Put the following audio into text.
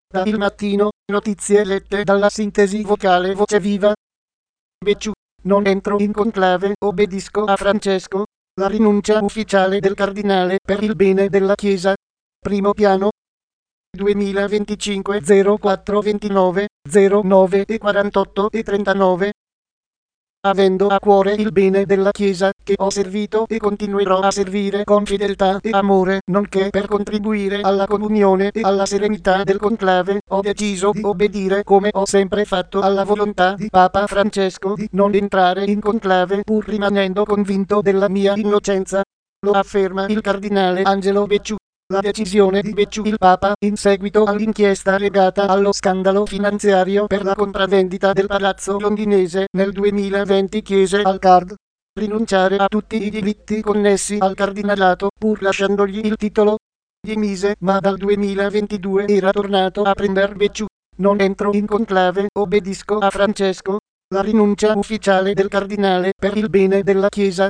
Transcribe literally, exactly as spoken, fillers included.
Da Il Mattino, notizie lette dalla sintesi vocale Voce Viva. Becciu, non entro in conclave, obbedisco a Francesco. La rinuncia ufficiale del cardinale per il bene della Chiesa. Primo piano. duemilaventicinque zero quattro ventinove zero nove e quarantotto e trentanove. Avendo a cuore il bene della Chiesa, che ho servito e continuerò a servire con fedeltà e amore, nonché per contribuire alla comunione e alla serenità del conclave, ho deciso di obbedire come ho sempre fatto alla volontà di Papa Francesco di non entrare in conclave pur rimanendo convinto della mia innocenza. Lo afferma il cardinale Angelo Becciu. La decisione di Becciu il Papa, in seguito all'inchiesta legata allo scandalo finanziario per la compravendita del palazzo londinese nel duemilaventi, chiese al card rinunciare a tutti i diritti connessi al cardinalato, pur lasciandogli il titolo. Gli mise, ma dal duemilaventidue era tornato a prender Becciu. Non entro in conclave, obbedisco a Francesco. La rinuncia ufficiale del cardinale per il bene della Chiesa.